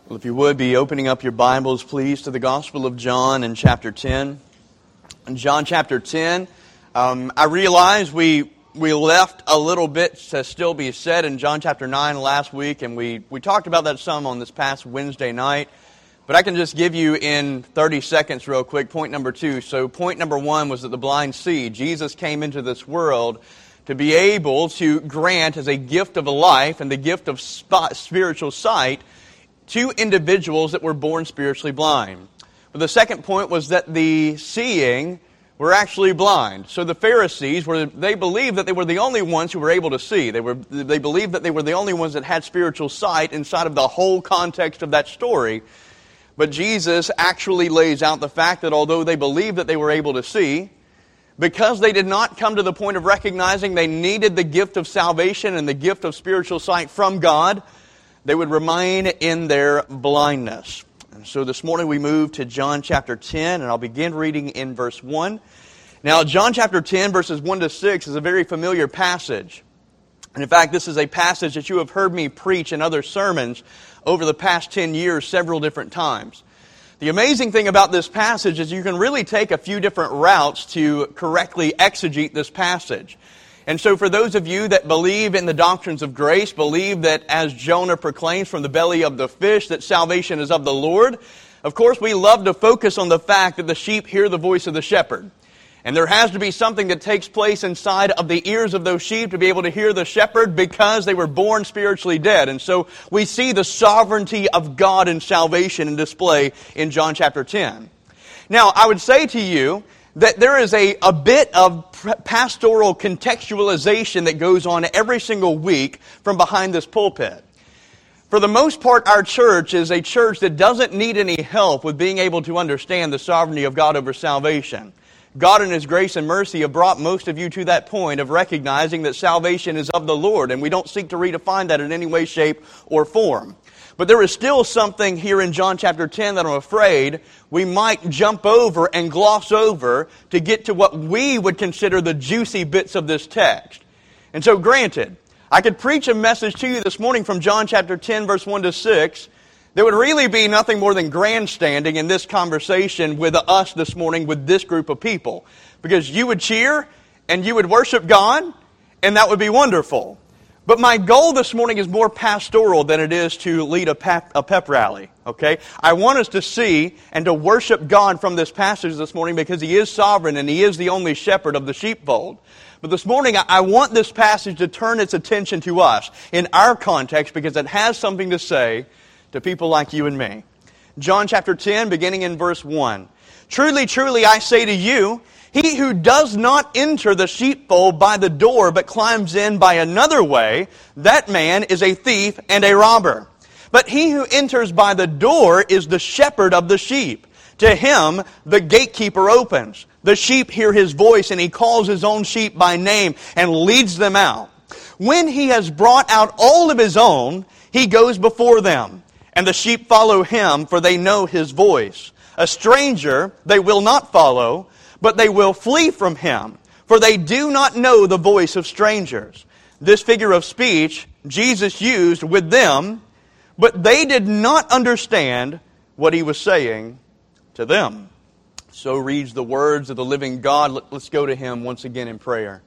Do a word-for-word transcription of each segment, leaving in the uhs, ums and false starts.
Well, if you would be opening up your Bibles, please, to the Gospel of John in chapter ten. In John chapter ten, um, I realize we we left a little bit to still be said in John chapter nine last week, and we, we talked about that some on this past Wednesday night. But I can just give you in thirty seconds real quick, point number two. So point number one was that the blind see. Jesus came into this world to be able to grant as a gift of life and the gift of spiritual sight to individuals that were born spiritually blind. But the second point was that the seeing were actually blind. So the Pharisees, were they believed that they were the only ones who were able to see. They were they believed that they were the only ones that had spiritual sight inside of the whole context of that story. But Jesus actually lays out the fact that although they believed that they were able to see, because they did not come to the point of recognizing they needed the gift of salvation and the gift of spiritual sight from God, they would remain in their blindness. And so this morning we move to John chapter ten, and I'll begin reading in verse one. Now, John chapter ten, verses one to six is a very familiar passage. And in fact, this is a passage that you have heard me preach in other sermons over the past ten years several different times. The amazing thing about this passage is you can really take a few different routes to correctly exegete this passage. And so for those of you that believe in the doctrines of grace, believe that as Jonah proclaims from the belly of the fish that salvation is of the Lord, of course we love to focus on the fact that the sheep hear the voice of the shepherd. And there has to be something that takes place inside of the ears of those sheep to be able to hear the shepherd because they were born spiritually dead. And so we see the sovereignty of God in salvation in display in John chapter ten. Now, I would say to you that there is a, a bit of pastoral contextualization that goes on every single week from behind this pulpit. For the most part, our church is a church that doesn't need any help with being able to understand the sovereignty of God over salvation. God in His grace and mercy have brought most of you to that point of recognizing that salvation is of the Lord, and we don't seek to redefine that in any way, shape, or form. But there is still something here in John chapter ten that I'm afraid we might jump over and gloss over to get to what we would consider the juicy bits of this text. And so granted, I could preach a message to you this morning from John chapter ten, verse one to six, there would really be nothing more than grandstanding in this conversation with us this morning with this group of people. Because you would cheer and you would worship God, and that would be wonderful. But my goal this morning is more pastoral than it is to lead a pep, a pep rally, okay? I want us to see and to worship God from this passage this morning because He is sovereign and He is the only shepherd of the sheepfold. But this morning, I want this passage to turn its attention to us in our context because it has something to say to people like you and me. John chapter ten, beginning in verse one. Truly, truly, I say to you, he who does not enter the sheepfold by the door, but climbs in by another way, that man is a thief and a robber. But he who enters by the door is the shepherd of the sheep. To him the gatekeeper opens. The sheep hear his voice, and he calls his own sheep by name and leads them out. When he has brought out all of his own, he goes before them. And the sheep follow him, for they know his voice. A stranger they will not follow, but they will flee from him, for they do not know the voice of strangers. This figure of speech Jesus used with them, but they did not understand what He was saying to them. So reads the words of the living God. Let's go to Him once again in prayer.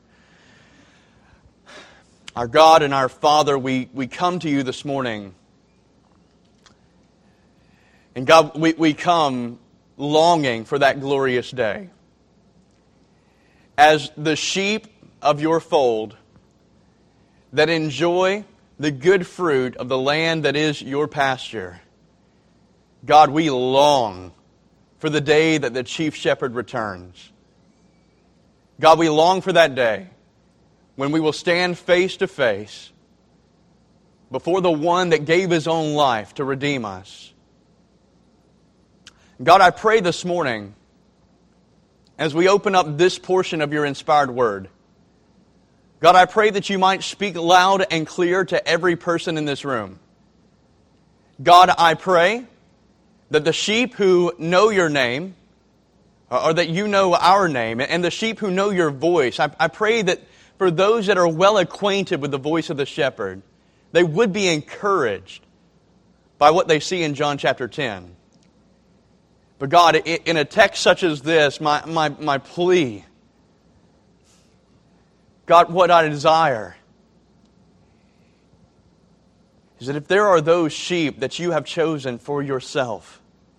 Our God and our Father, we, we come to You this morning. And God, we, we come longing for that glorious day. As the sheep of Your fold that enjoy the good fruit of the land that is Your pasture, God, we long for the day that the chief shepherd returns. God, we long for that day when we will stand face to face before the one that gave His own life to redeem us. God, I pray this morning, as we open up this portion of Your inspired word, God, I pray that You might speak loud and clear to every person in this room. God, I pray that the sheep who know Your name, or that You know our name, and the sheep who know Your voice, I, I pray that for those that are well acquainted with the voice of the shepherd, they would be encouraged by what they see in John chapter ten. But God, in a text such as this, my, my, my plea, God, what I desire is that if there are those sheep that you have chosen for yourself,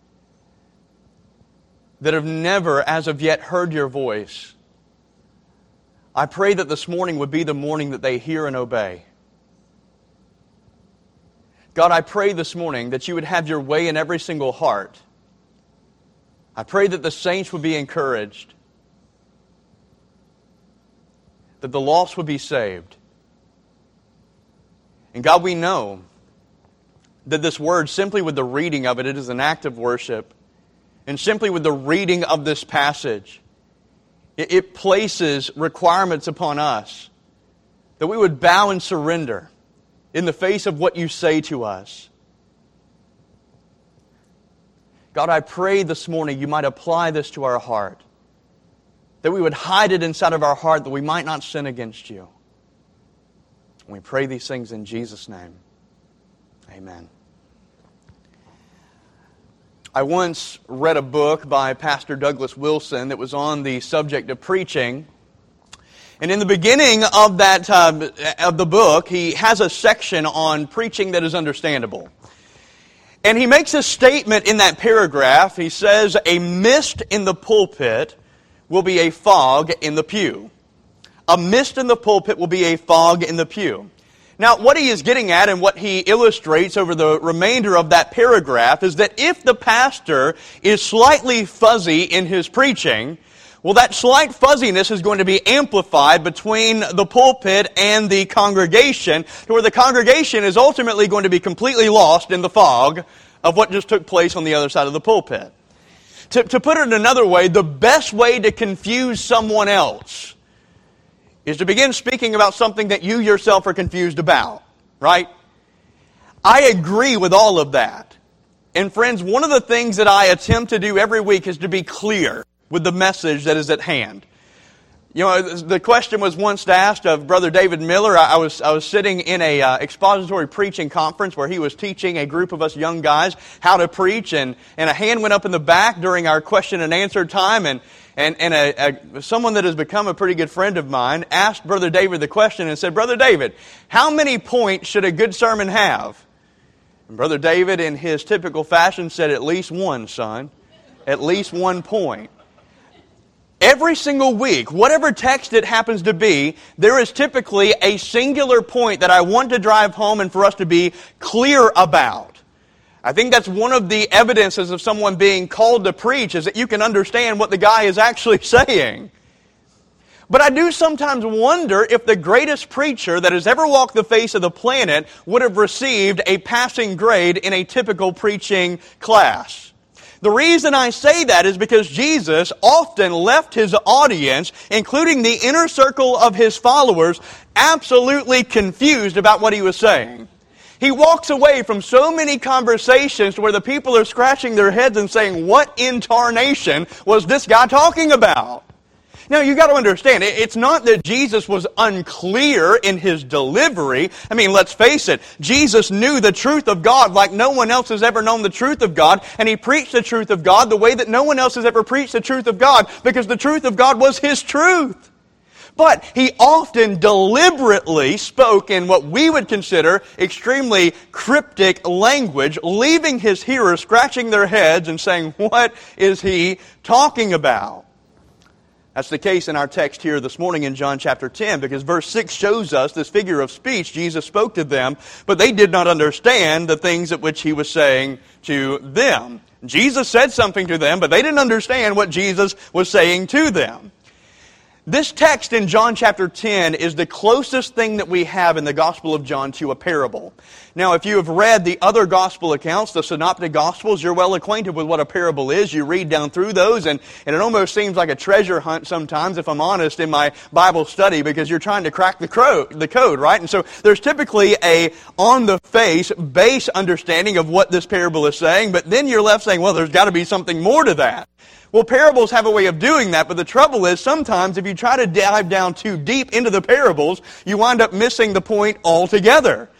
that have never as of yet heard your voice, I pray that this morning would be the morning that they hear and obey. God, I pray this morning that you would have your way in every single heart. I pray that the saints would be encouraged, that the lost would be saved. And God, we know that this word, simply with the reading of it, it is an act of worship. And simply with the reading of this passage, it, it places requirements upon us that we would bow and surrender in the face of what you say to us. God, I pray this morning you might apply this to our heart, that we would hide it inside of our heart that we might not sin against you. We pray these things in Jesus' name. Amen. I once read a book by Pastor Douglas Wilson that was on the subject of preaching. And in the beginning of that uh, of the book, he has a section on preaching that is understandable. And he makes a statement in that paragraph. He says, "A mist in the pulpit will be a fog in the pew. A mist in the pulpit will be a fog in the pew." Now, what he is getting at and what he illustrates over the remainder of that paragraph is that if the pastor is slightly fuzzy in his preaching, well, that slight fuzziness is going to be amplified between the pulpit and the congregation, to where the congregation is ultimately going to be completely lost in the fog of what just took place on the other side of the pulpit. To, to put it another way, the best way to confuse someone else is to begin speaking about something that you yourself are confused about, right? I agree with all of that. And friends, one of the things that I attempt to do every week is to be clear with the message that is at hand. You know, the question was once asked of Brother David Miller. I was I was sitting in a uh, expository preaching conference where he was teaching a group of us young guys how to preach, and, and a hand went up in the back during our question and answer time, and and and a, a, someone that has become a pretty good friend of mine asked Brother David the question and said, "Brother David, how many points should a good sermon have?" And Brother David, in his typical fashion, said, "At least one, son. At least one point." Every single week, whatever text it happens to be, there is typically a singular point that I want to drive home and for us to be clear about. I think that's one of the evidences of someone being called to preach, is that you can understand what the guy is actually saying. But I do sometimes wonder if the greatest preacher that has ever walked the face of the planet would have received a passing grade in a typical preaching class. The reason I say that is because Jesus often left His audience, including the inner circle of His followers, absolutely confused about what He was saying. He walks away from so many conversations to where the people are scratching their heads and saying, "What in tarnation was this guy talking about?" Now, you got to understand, it's not that Jesus was unclear in His delivery. I mean, let's face it, Jesus knew the truth of God like no one else has ever known the truth of God, and He preached the truth of God the way that no one else has ever preached the truth of God, because the truth of God was His truth. But He often deliberately spoke in what we would consider extremely cryptic language, leaving His hearers scratching their heads and saying, "What is He talking about?" That's the case in our text here this morning in John chapter ten, because verse six shows us this figure of speech. Jesus spoke to them, but they did not understand the things at which He was saying to them. Jesus said something to them, but they didn't understand what Jesus was saying to them. This text in John chapter ten is the closest thing that we have in the Gospel of John to a parable. Now, if you have read the other Gospel accounts, the Synoptic Gospels, you're well acquainted with what a parable is. You read down through those, and, and it almost seems like a treasure hunt sometimes, if I'm honest, in my Bible study, because you're trying to crack the, cro- the code, right? And so there's typically a on-the-face, base understanding of what this parable is saying, but then you're left saying, well, there's got to be something more to that. Well, parables have a way of doing that, but the trouble is sometimes if you try to dive down too deep into the parables, you wind up missing the point altogether.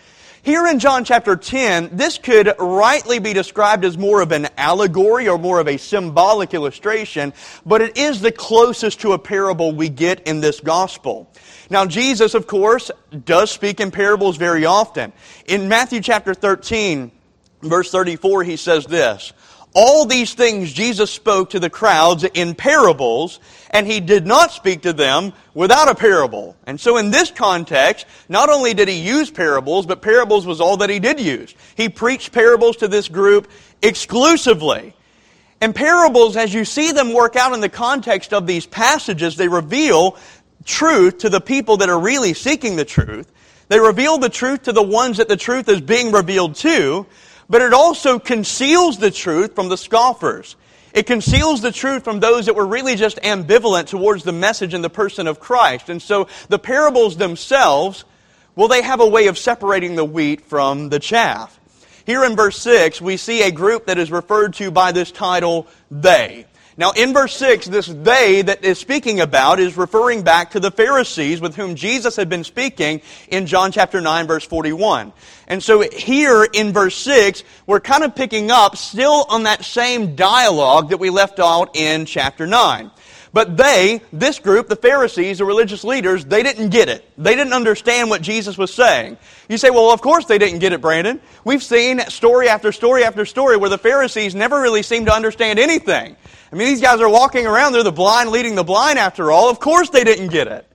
Here in John chapter ten, this could rightly be described as more of an allegory or more of a symbolic illustration, but it is the closest to a parable we get in this gospel. Now, Jesus, of course, does speak in parables very often. In Matthew chapter thirteen, verse thirty-four, he says this, "All these things Jesus spoke to the crowds in parables, and he did not speak to them without a parable." And so in this context, not only did he use parables, but parables was all that he did use. He preached parables to this group exclusively. And parables, as you see them work out in the context of these passages, they reveal truth to the people that are really seeking the truth. They reveal the truth to the ones that the truth is being revealed to, but it also conceals the truth from the scoffers. It conceals the truth from those that were really just ambivalent towards the message and the person of Christ. And so the parables themselves, well, they have a way of separating the wheat from the chaff. Here in verse six, we see a group that is referred to by this title, they. Now, in verse six, this they that is speaking about is referring back to the Pharisees with whom Jesus had been speaking in John chapter nine, verse forty-one. And so here in verse six, we're kind of picking up still on that same dialogue that we left out in chapter nine. But they, this group, the Pharisees, the religious leaders, they didn't get it. They didn't understand what Jesus was saying. You say, well, of course they didn't get it, Brandon. We've seen story after story after story where the Pharisees never really seem to understand anything. I mean, these guys are walking around, they're the blind leading the blind after all. Of course they didn't get it.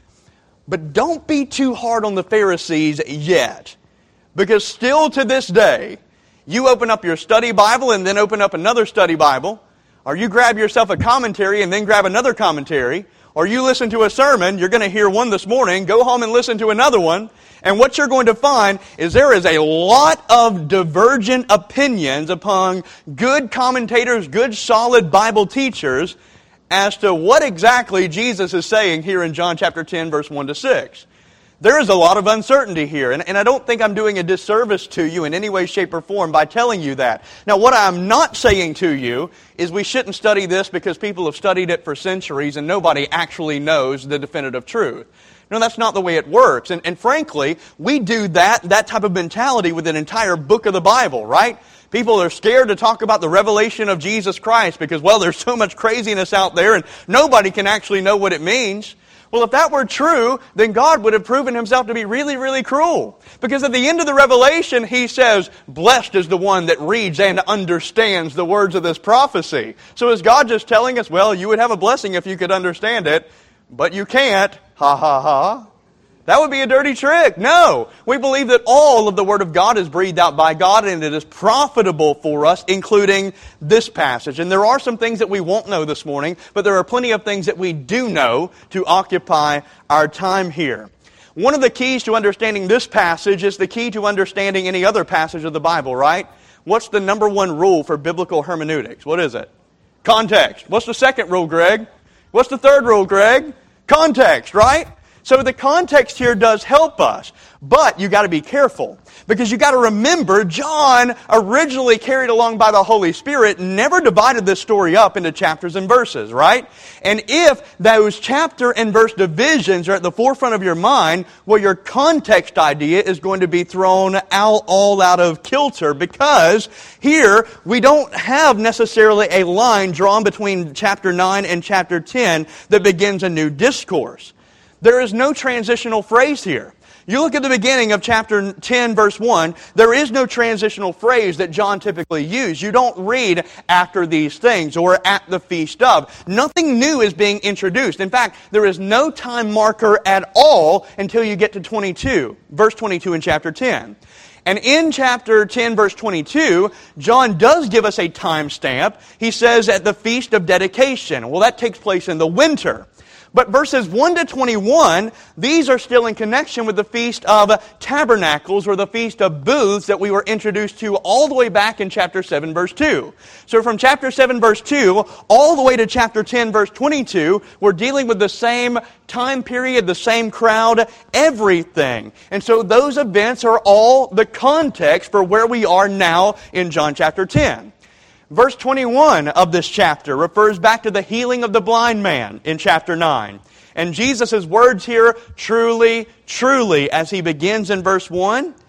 But don't be too hard on the Pharisees yet. Because still to this day, you open up your study Bible and then open up another study Bible, or you grab yourself a commentary and then grab another commentary, or you listen to a sermon, you're going to hear one this morning, go home and listen to another one, and what you're going to find is there is a lot of divergent opinions upon good commentators, good solid Bible teachers, as to what exactly Jesus is saying here in John chapter ten, verse one to six. There is a lot of uncertainty here, and, and I don't think I'm doing a disservice to you in any way, shape, or form by telling you that. Now, what I'm not saying to you is we shouldn't study this because people have studied it for centuries and nobody actually knows the definitive truth. No, that's not the way it works. And, and frankly, we do that, that type of mentality with an entire book of the Bible, right? People are scared to talk about the revelation of Jesus Christ because, well, there's so much craziness out there and nobody can actually know what it means. Well, if that were true, then God would have proven Himself to be really, really cruel. Because at the end of the Revelation, He says, blessed is the one that reads and understands the words of this prophecy. So is God just telling us, well, you would have a blessing if you could understand it, but you can't? Ha ha ha. That would be a dirty trick. No. We believe that all of the Word of God is breathed out by God and it is profitable for us, including this passage. And there are some things that we won't know this morning, but there are plenty of things that we do know to occupy our time here. One of the keys to understanding this passage is the key to understanding any other passage of the Bible, right? What's the number one rule for biblical hermeneutics? What is it? Context. What's the second rule, Greg? What's the third rule, Greg? Context, right? So the context here does help us, but you got to be careful because you got to remember John, originally carried along by the Holy Spirit, never divided this story up into chapters and verses, right? And if those chapter and verse divisions are at the forefront of your mind, well, your context idea is going to be thrown out all out of kilter because here we don't have necessarily a line drawn between chapter nine and chapter ten that begins a new discourse. There is no transitional phrase here. You look at the beginning of chapter ten, verse one, there is no transitional phrase that John typically used. You don't read after these things or at the feast of. Nothing new is being introduced. In fact, there is no time marker at all until you get to twenty-two, verse twenty-two in chapter ten. And in chapter ten, verse twenty-two, John does give us a timestamp. He says at the Feast of Dedication. Well, that takes place in the winter. But verses one to twenty-one, these are still in connection with the Feast of Tabernacles or the Feast of Booths that we were introduced to all the way back in chapter seven, verse two. So from chapter seven, verse two, all the way to chapter ten, verse twenty-two, we're dealing with the same time period, the same crowd, everything. And so those events are all the context for where we are now in John chapter ten. Verse twenty-one of this chapter refers back to the healing of the blind man in chapter nine. And Jesus' words here, truly, truly, as He begins in verse one,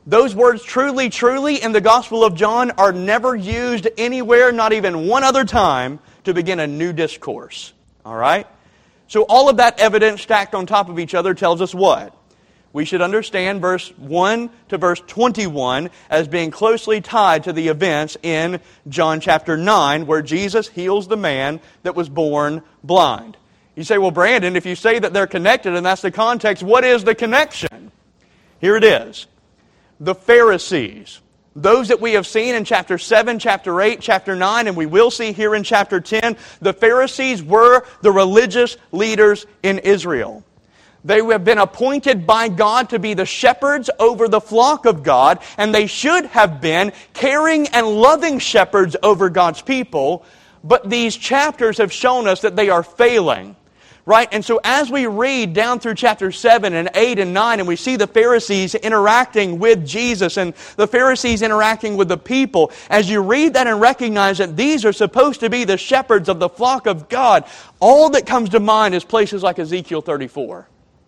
Those words, truly, truly, in the Gospel of John are never used anywhere, not even one other time, to begin a new discourse. All right? So all of that evidence stacked on top of each other tells us what? We should understand verse one to verse twenty-one as being closely tied to the events in John chapter nine, where Jesus heals the man that was born blind. You say, well, Brandon, if you say that they're connected and that's the context, what is the connection? Here it is. The Pharisees, those that we have seen in chapter seven, chapter eight, chapter nine, and we will see here in chapter ten, the Pharisees were the religious leaders in Israel. They have been appointed by God to be the shepherds over the flock of God, and they should have been caring and loving shepherds over God's people, but these chapters have shown us that they are failing. Right? And so as we read down through chapter seven and eight and nine, and we see the Pharisees interacting with Jesus and the Pharisees interacting with the people, as you read that and recognize that these are supposed to be the shepherds of the flock of God, all that comes to mind is places like Ezekiel thirty-four.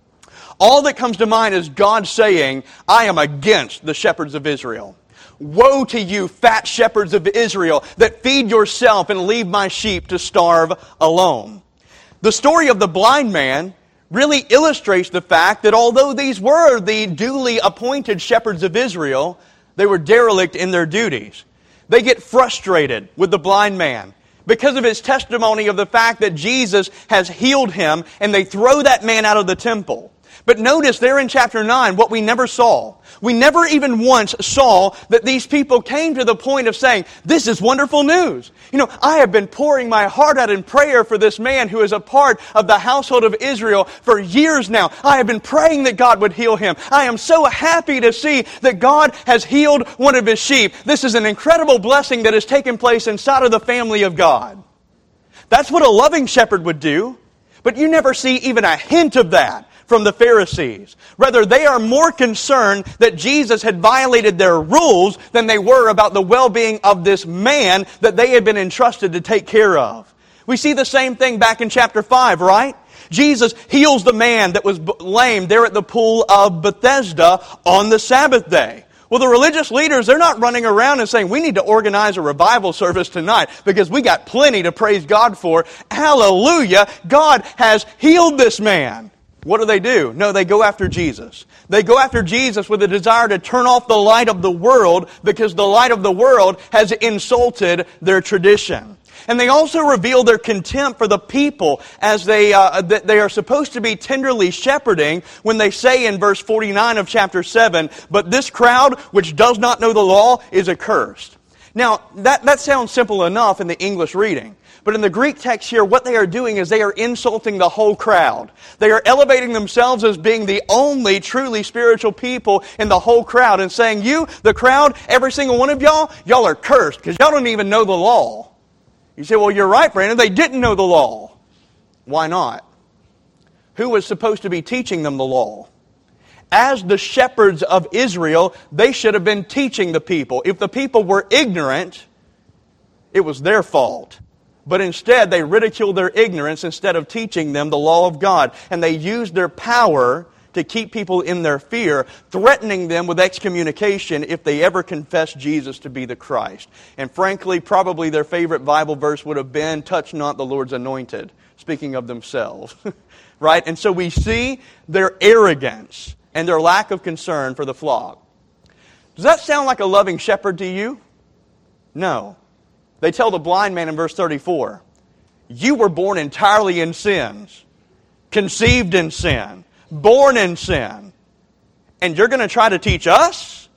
All that comes to mind is God saying, I am against the shepherds of Israel. Woe to you, fat shepherds of Israel, that feed yourself and leave my sheep to starve alone. The story of the blind man really illustrates the fact that although these were the duly appointed shepherds of Israel, they were derelict in their duties. They get frustrated with the blind man because of his testimony of the fact that Jesus has healed him, and they throw that man out of the temple. But notice there in chapter nine what we never saw. We never even once saw that these people came to the point of saying, this is wonderful news. You know, I have been pouring my heart out in prayer for this man who is a part of the household of Israel for years now. I have been praying that God would heal him. I am so happy to see that God has healed one of His sheep. This is an incredible blessing that has taken place inside of the family of God. That's what a loving shepherd would do. But you never see even a hint of that from the Pharisees. Rather, they are more concerned that Jesus had violated their rules than they were about the well-being of this man that they had been entrusted to take care of. We see the same thing back in chapter five, right? Jesus heals the man that was lame there at the pool of Bethesda on the Sabbath day. Well, the religious leaders, they're not running around and saying, we need to organize a revival service tonight because we got plenty to praise God for. Hallelujah! God has healed this man. What do they do? No, they go after Jesus. They go after Jesus with a desire to turn off the light of the world because the light of the world has insulted their tradition. And they also reveal their contempt for the people as they uh, that they are supposed to be tenderly shepherding when they say in verse forty-nine of chapter seven, but this crowd which does not know the law is accursed. Now, that, that sounds simple enough in the English reading. But in the Greek text here, what they are doing is they are insulting the whole crowd. They are elevating themselves as being the only truly spiritual people in the whole crowd and saying, you, the crowd, every single one of y'all, y'all are cursed because y'all don't even know the law. You say, well, you're right, Brandon, they didn't know the law. Why not? Who was supposed to be teaching them the law? As the shepherds of Israel, they should have been teaching the people. If the people were ignorant, it was their fault. But instead, they ridiculed their ignorance instead of teaching them the law of God. And they used their power to keep people in their fear, threatening them with excommunication if they ever confessed Jesus to be the Christ. And frankly, probably their favorite Bible verse would have been, touch not the Lord's anointed, speaking of themselves. Right? And so we see their arrogance and their lack of concern for the flock. Does that sound like a loving shepherd to you? No. They tell the blind man in verse thirty-four, you were born entirely in sins, conceived in sin, born in sin, and you're going to try to teach us?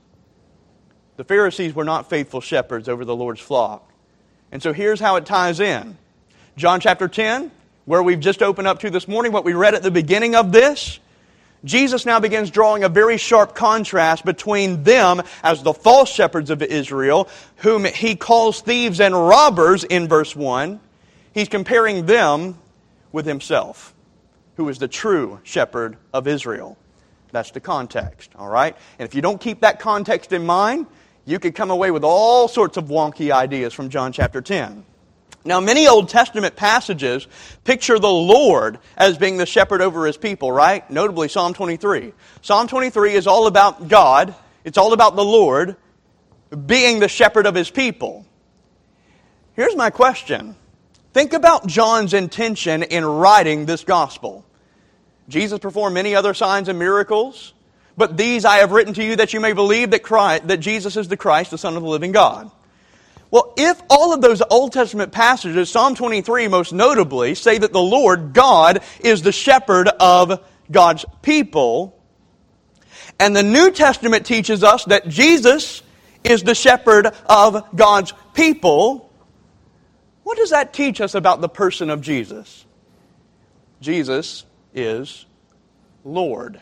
The Pharisees were not faithful shepherds over the Lord's flock. And so here's how it ties in. John chapter ten, where we've just opened up to this morning, what we read at the beginning of this, Jesus now begins drawing a very sharp contrast between them as the false shepherds of Israel, whom He calls thieves and robbers in verse one. He's comparing them with Himself, who is the true shepherd of Israel. That's the context, all right? And if you don't keep that context in mind, you could come away with all sorts of wonky ideas from John chapter ten. Now, many Old Testament passages picture the Lord as being the shepherd over His people, right? Notably, Psalm twenty-three. Psalm twenty-three is all about God It's all about the Lord being the shepherd of His people. Here's my question. Think about John's intention in writing this gospel. Jesus performed many other signs and miracles, but these I have written to you that you may believe that Christ, that Jesus is the Christ, the Son of the living God. Well, if all of those Old Testament passages, Psalm twenty-three most notably, say that the Lord, God, is the shepherd of God's people, and the New Testament teaches us that Jesus is the shepherd of God's people, what does that teach us about the person of Jesus? Jesus is Lord.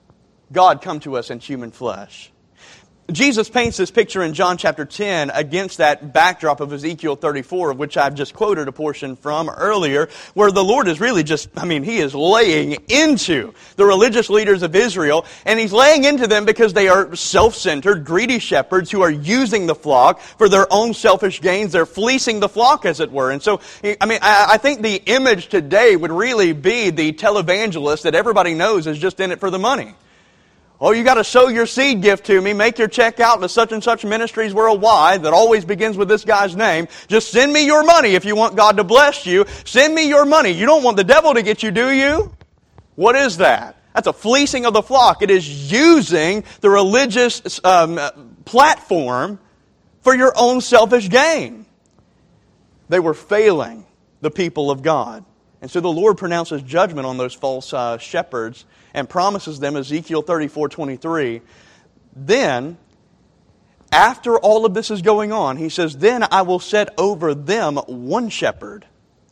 God come to us in human flesh. Jesus paints this picture in John chapter ten against that backdrop of Ezekiel thirty-four, of which I've just quoted a portion from earlier, where the Lord is really just, I mean, He is laying into the religious leaders of Israel, and He's laying into them because they are self-centered, greedy shepherds who are using the flock for their own selfish gains. They're fleecing the flock, as it were. And so, I mean, I think the image today would really be the televangelist that everybody knows is just in it for the money. Oh, you got to sow your seed gift to me. Make your check out to such and such ministries worldwide that always begins with this guy's name. Just send me your money if you want God to bless you. Send me your money. You don't want the devil to get you, do you? What is that? That's a fleecing of the flock. It is using the religious um, platform for your own selfish gain. They were failing the people of God. And so the Lord pronounces judgment on those false uh, shepherds and promises them, Ezekiel thirty-four twenty-three, then, after all of this is going on, He says, then I will set over them one shepherd,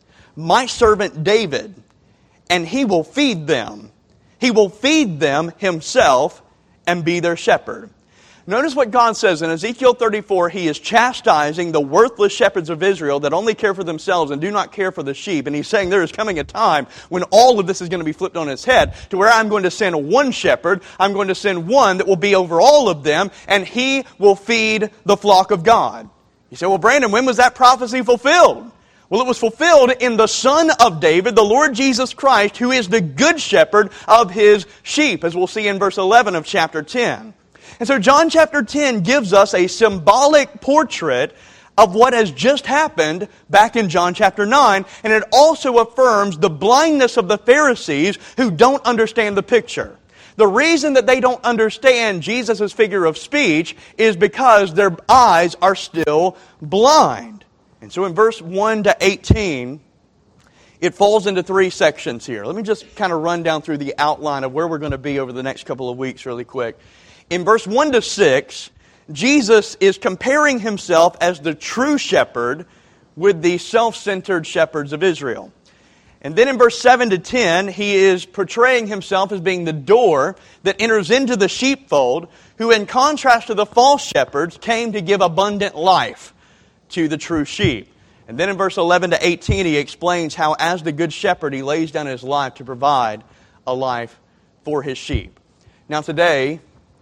my servant David, and he will feed them. He will feed them Himself and be their shepherd. Notice what God says in Ezekiel thirty-four. He is chastising the worthless shepherds of Israel that only care for themselves and do not care for the sheep. And He's saying there is coming a time when all of this is going to be flipped on its head, to where I'm going to send one shepherd. I'm going to send one that will be over all of them, and He will feed the flock of God. You say, well, Brandon, when was that prophecy fulfilled? Well, it was fulfilled in the Son of David, the Lord Jesus Christ, who is the good shepherd of His sheep, as we'll see in verse eleven of chapter ten. And so John chapter ten gives us a symbolic portrait of what has just happened back in John chapter nine, and it also affirms the blindness of the Pharisees who don't understand the picture. The reason that they don't understand Jesus' figure of speech is because their eyes are still blind. And so in verse one to eighteen, it falls into three sections here. Let me just kind of run down through the outline of where we're going to be over the next couple of weeks really quick. In verse one to six, Jesus is comparing Himself as the true shepherd with the self-centered shepherds of Israel. And then in verse seven to ten, He is portraying Himself as being the door that enters into the sheepfold, who in contrast to the false shepherds came to give abundant life to the true sheep. And then in verse eleven to eighteen, He explains how as the good shepherd, He lays down His life to provide a life for His sheep. Now today,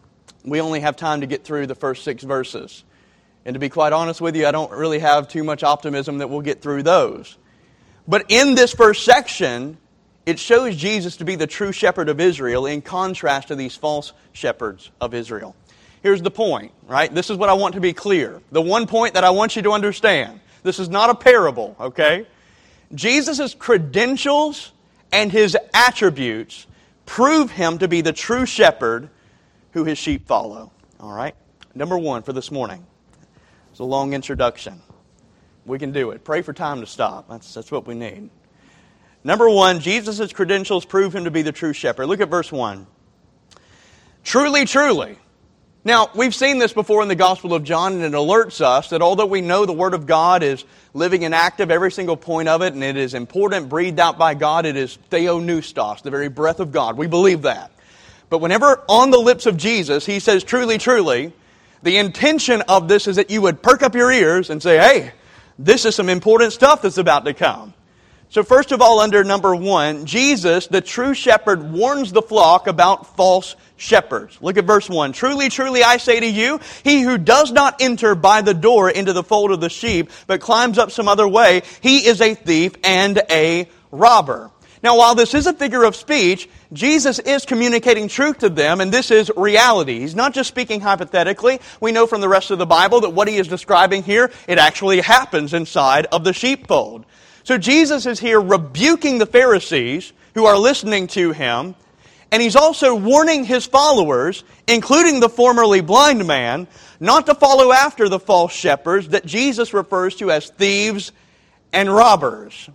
we only have time to get through the first six verses. And to be quite honest with you, I don't really have too much optimism that we'll get through those. But in this first section, it shows Jesus to be the true shepherd of Israel in contrast to these false shepherds of Israel. Here's the point, right? This is what I want to be clear. The one point that I want you to understand. This is not a parable, okay? Jesus' credentials and His attributes prove Him to be the true shepherd who His sheep follow. All right? Number one for this morning. It's a long introduction. We can do it. Pray for time to stop. That's, that's what we need. Number one, Jesus' credentials prove Him to be the true shepherd. Look at verse one. Truly, truly. Now, we've seen this before in the Gospel of John, and it alerts us that although we know the Word of God is living and active, every single point of it, and it is important, breathed out by God, it is theopneustos, the very breath of God. We believe that. But whenever on the lips of Jesus, He says, truly, truly, the intention of this is that you would perk up your ears and say, hey, this is some important stuff that's about to come. So first of all, under number one, Jesus, the true shepherd, warns the flock about false shepherds. Look at verse one. Truly, truly, I say to you, he who does not enter by the door into the fold of the sheep, but climbs up some other way, he is a thief and a robber. Now, while this is a figure of speech, Jesus is communicating truth to them, and this is reality. He's not just speaking hypothetically. We know from the rest of the Bible that what he is describing here, it actually happens inside of the sheepfold. So Jesus is here rebuking the Pharisees who are listening to him, and he's also warning his followers, including the formerly blind man, not to follow after the false shepherds that Jesus refers to as thieves and robbers.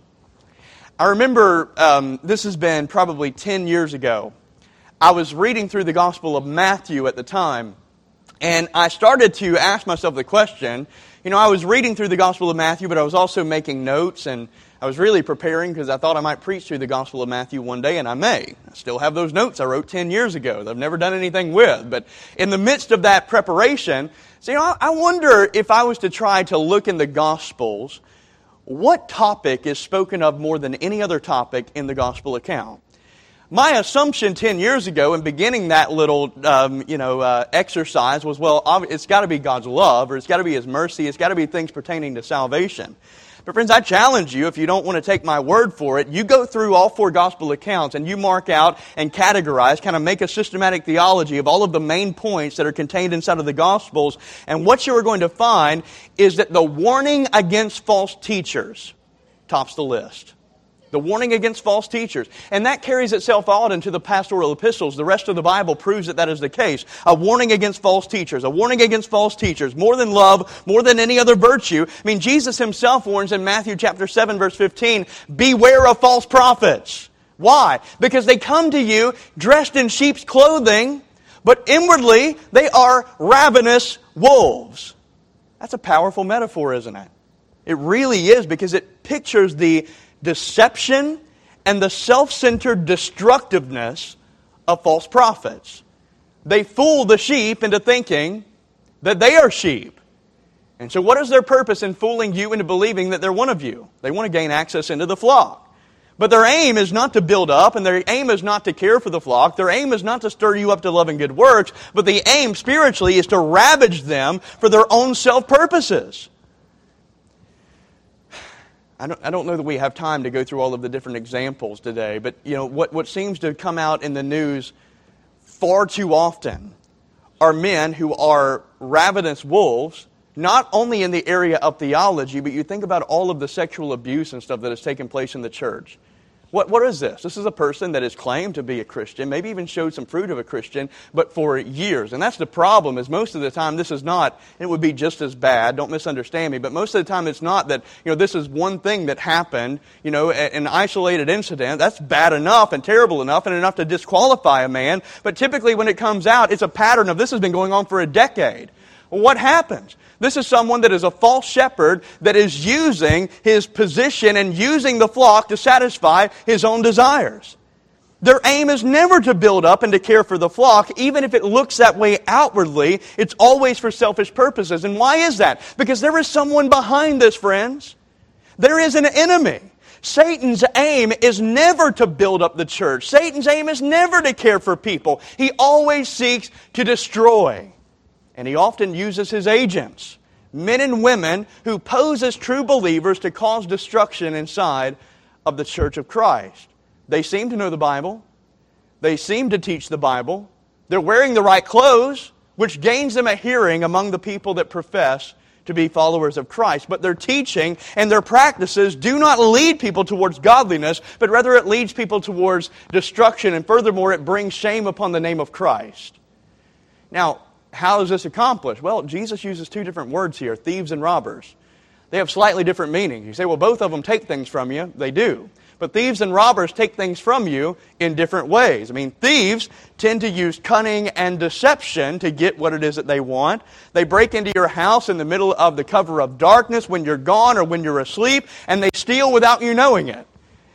I remember, um, this has been probably ten years ago. I was reading through the Gospel of Matthew at the time, and I started to ask myself the question, you know, I was reading through the Gospel of Matthew, but I was also making notes, and I was really preparing because I thought I might preach through the Gospel of Matthew one day, and I may. I still have those notes I wrote ten years ago that I've never done anything with. But in the midst of that preparation, so, you know, I wonder if I was to try to look in the Gospels, what topic is spoken of more than any other topic in the Gospel account? My assumption ten years ago in beginning that little, um, you know, uh, exercise was, well, it's got to be God's love, or it's got to be His mercy, it's got to be things pertaining to salvation. But friends, I challenge you, if you don't want to take my word for it, you go through all four gospel accounts and you mark out and categorize, kind of make a systematic theology of all of the main points that are contained inside of the gospels. And what you are going to find is that the warning against false teachers tops the list. The warning against false teachers. And that carries itself out into the pastoral epistles. The rest of the Bible proves that that is the case. A warning against false teachers. A warning against false teachers. More than love, more than any other virtue. I mean, Jesus himself warns in Matthew chapter seven, verse fifteen, beware of false prophets. Why? Because they come to you dressed in sheep's clothing, but inwardly they are ravenous wolves. That's a powerful metaphor, isn't it? It really is, because it pictures the deception and the self-centered destructiveness of false prophets. They fool the sheep into thinking that they are sheep. And so what is their purpose in fooling you into believing that they're one of you? They want to gain access into the flock. But their aim is not to build up, and their aim is not to care for the flock. Their aim is not to stir you up to love and good works, but the aim spiritually is to ravage them for their own self-purposes. I don't, I don't know that we have time to go through all of the different examples today, but you know what, what seems to come out in the news far too often are men who are ravenous wolves, not only in the area of theology, but you think about all of the sexual abuse and stuff that has taken place in the church. What, what is this? This is a person that has claimed to be a Christian, maybe even showed some fruit of a Christian, but for years. And that's the problem, is most of the time this is not, it would be just as bad, don't misunderstand me, but most of the time it's not that, you know, this is one thing that happened, you know, an isolated incident. That's bad enough and terrible enough and enough to disqualify a man. But typically when it comes out, it's a pattern of this has been going on for a decade. Well, what happens? This is someone that is a false shepherd that is using his position and using the flock to satisfy his own desires. Their aim is never to build up and to care for the flock. Even if it looks that way outwardly, it's always for selfish purposes. And why is that? Because there is someone behind this, friends. There is an enemy. Satan's aim is never to build up the church. Satan's aim is never to care for people. He always seeks to destroy. And he often uses his agents, men and women who pose as true believers to cause destruction inside of the church of Christ. They seem to know the Bible. They seem to teach the Bible. They're wearing the right clothes, which gains them a hearing among the people that profess to be followers of Christ. But their teaching and their practices do not lead people towards godliness, but rather it leads people towards destruction. And furthermore, it brings shame upon the name of Christ. Now, how is this accomplished? Well, Jesus uses two different words here, thieves and robbers. They have slightly different meanings. You say, well, both of them take things from you. They do. But thieves and robbers take things from you in different ways. I mean, thieves tend to use cunning and deception to get what it is that they want. They break into your house in the middle of the cover of darkness when you're gone or when you're asleep, and they steal without you knowing it.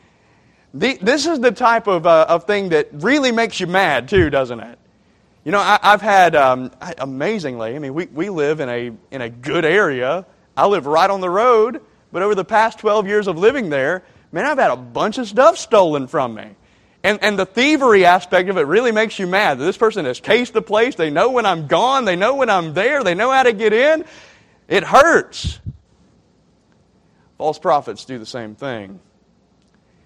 The, this is the type of, uh, of thing that really makes you mad too, doesn't it? You know, I, I've had, um, amazingly, I mean, we, we live in a in a good area. I live right on the road, but over the past twelve years of living there, man, I've had a bunch of stuff stolen from me. And and the thievery aspect of it really makes you mad. This person has cased the place. They know when I'm gone. They know when I'm there. They know how to get in. It hurts. False prophets do the same thing.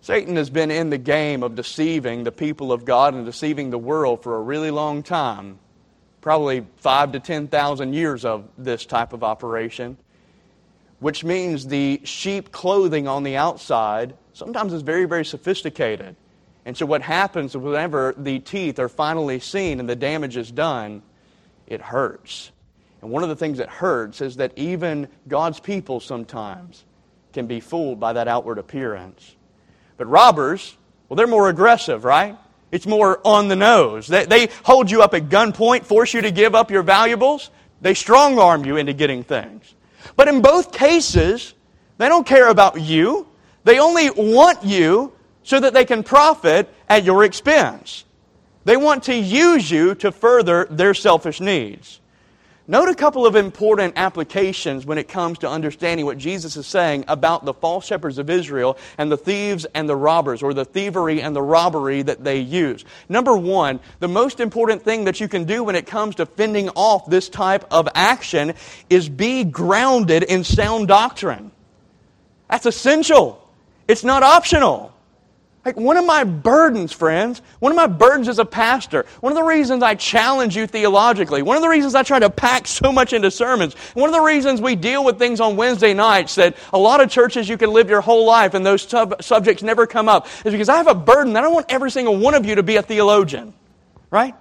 Satan has been in the game of deceiving the people of God and deceiving the world for a really long time. Probably five to ten thousand years of this type of operation. Which means the sheep clothing on the outside sometimes is very, very sophisticated. And so what happens whenever the teeth are finally seen and the damage is done, it hurts. And one of the things that hurts is that even God's people sometimes can be fooled by that outward appearance. But robbers, well, they're more aggressive, right? It's more on the nose. They, they hold you up at gunpoint, force you to give up your valuables. They strong-arm you into getting things. But in both cases, they don't care about you. They only want you so that they can profit at your expense. They want to use you to further their selfish needs. Note a couple of important applications when it comes to understanding what Jesus is saying about the false shepherds of Israel and the thieves and the robbers, or the thievery and the robbery that they use. Number one, the most important thing that you can do when it comes to fending off this type of action is be grounded in sound doctrine. That's essential. It's not optional. Like one of my burdens, friends, one of my burdens as a pastor, one of the reasons I challenge you theologically, one of the reasons I try to pack so much into sermons, one of the reasons we deal with things on Wednesday nights that a lot of churches you can live your whole life and those sub- subjects never come up, is because I have a burden that I want every single one of you to be a theologian. Right?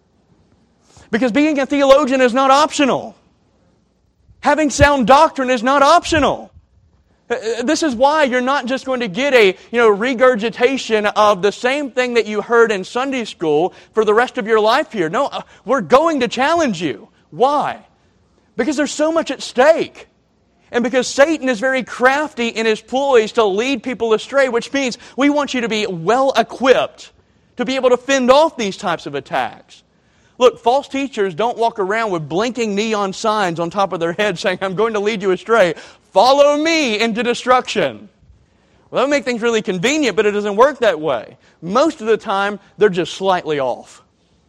Because being a theologian is not optional. Having sound doctrine is not optional. This is why you're not just going to get a, you know, regurgitation of the same thing that you heard in Sunday school for the rest of your life here. No, we're going to challenge you. Why? Because there's so much at stake. And because Satan is very crafty in his ploys to lead people astray, which means we want you to be well equipped to be able to fend off these types of attacks. Look, false teachers don't walk around with blinking neon signs on top of their head saying, I'm going to lead you astray. Follow me into destruction. Well, that would make things really convenient, but it doesn't work that way. Most of the time, they're just slightly off.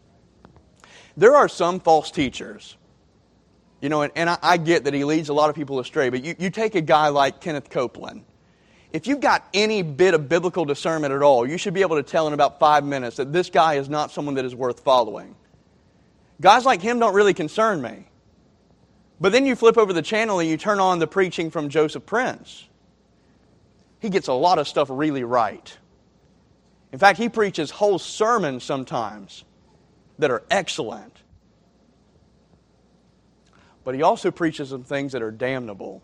There are some false teachers, you know, and, and I, I get that he leads a lot of people astray, but you, you take a guy like Kenneth Copeland. If you've got any bit of biblical discernment at all, you should be able to tell in about five minutes that this guy is not someone that is worth following. Guys like him don't really concern me. But then you flip over the channel and you turn on the preaching from Joseph Prince. He gets a lot of stuff really right. In fact, he preaches whole sermons sometimes that are excellent. But he also preaches some things that are damnable.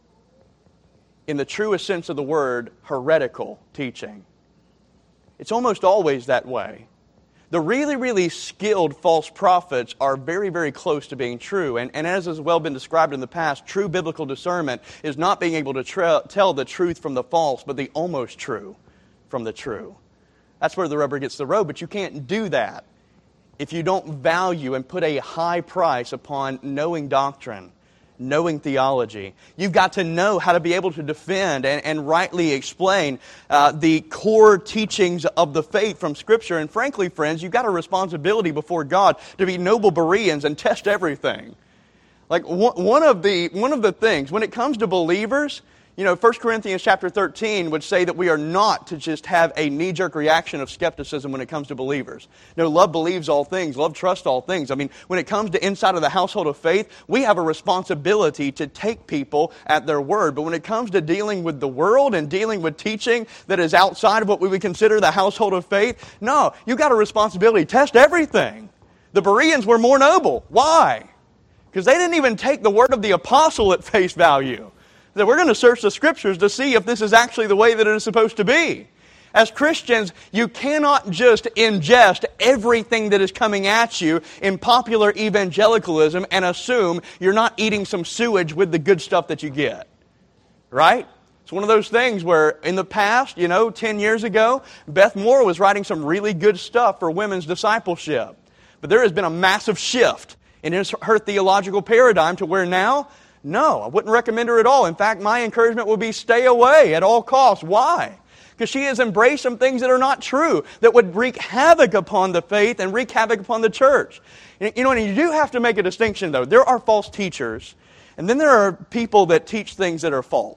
In the truest sense of the word, heretical teaching. It's almost always that way. The really, really skilled false prophets are very, very close to being true. And, and as has well been described in the past, true biblical discernment is not being able to tra- tell the truth from the false, but the almost true from the true. That's where the rubber gets the road, but you can't do that if you don't value and put a high price upon knowing doctrine, knowing theology. You've got to know how to be able to defend and, and rightly explain uh, the core teachings of the faith from Scripture. And frankly, friends, you've got a responsibility before God to be noble Bereans and test everything. Like one of the one of the things, when it comes to believers, you know, First Corinthians chapter thirteen would say that we are not to just have a knee-jerk reaction of skepticism when it comes to believers. No, love believes all things. Love trusts all things. I mean, when it comes to inside of the household of faith, we have a responsibility to take people at their word. But when it comes to dealing with the world and dealing with teaching that is outside of what we would consider the household of faith, no, you've got a responsibility. Test everything. The Bereans were more noble. Why? Because they didn't even take the word of the apostle at face value. That we're going to search the Scriptures to see if this is actually the way that it is supposed to be. As Christians, you cannot just ingest everything that is coming at you in popular evangelicalism and assume you're not eating some sewage with the good stuff that you get. Right? It's one of those things where in the past, you know, ten years ago, Beth Moore was writing some really good stuff for women's discipleship. But there has been a massive shift in his, her theological paradigm to where now, no, I wouldn't recommend her at all. In fact, my encouragement would be stay away at all costs. Why? Because she has embraced some things that are not true, that would wreak havoc upon the faith and wreak havoc upon the church. You know, and you do have to make a distinction, though. There are false teachers, and then there are people that teach things that are false.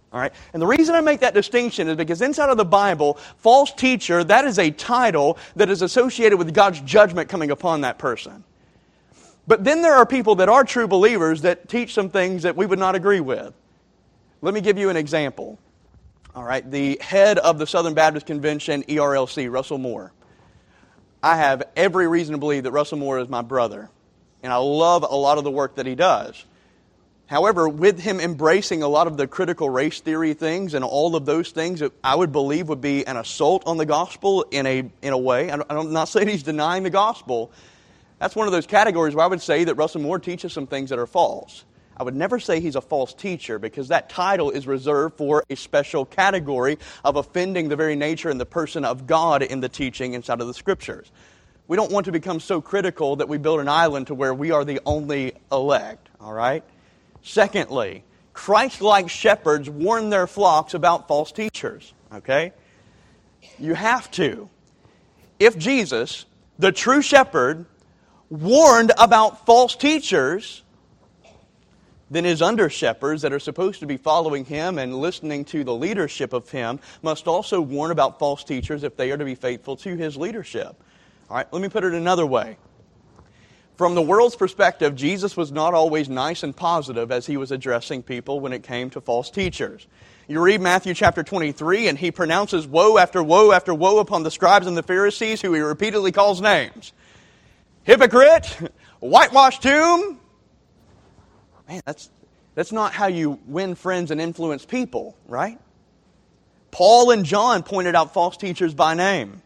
All right? And the reason I make that distinction is because inside of the Bible, false teacher, that is a title that is associated with God's judgment coming upon that person. But then there are people that are true believers that teach some things that we would not agree with. Let me give you an example. All right, the head of the Southern Baptist Convention, E R L C, Russell Moore. I have every reason to believe that Russell Moore is my brother, and I love a lot of the work that he does. However, with him embracing a lot of the critical race theory things and all of those things that I would believe would be an assault on the gospel in a in a way, I'm not saying he's denying the gospel. That's one of those categories where I would say that Russell Moore teaches some things that are false. I would never say he's a false teacher because that title is reserved for a special category of offending the very nature and the person of God in the teaching inside of the Scriptures. We don't want to become so critical that we build an island to where we are the only elect, all right? Secondly, Christ-like shepherds warn their flocks about false teachers, okay? You have to. If Jesus, the true shepherd, warned about false teachers, then his under-shepherds that are supposed to be following him and listening to the leadership of him must also warn about false teachers if they are to be faithful to his leadership. All right, let me put it another way. From the world's perspective, Jesus was not always nice and positive as he was addressing people when it came to false teachers. You read Matthew chapter twenty-three, and he pronounces woe after woe after woe upon the scribes and the Pharisees, who he repeatedly calls names. Hypocrite, whitewashed tomb. Man, that's, that's not how you win friends and influence people, right? Paul and John pointed out false teachers by name.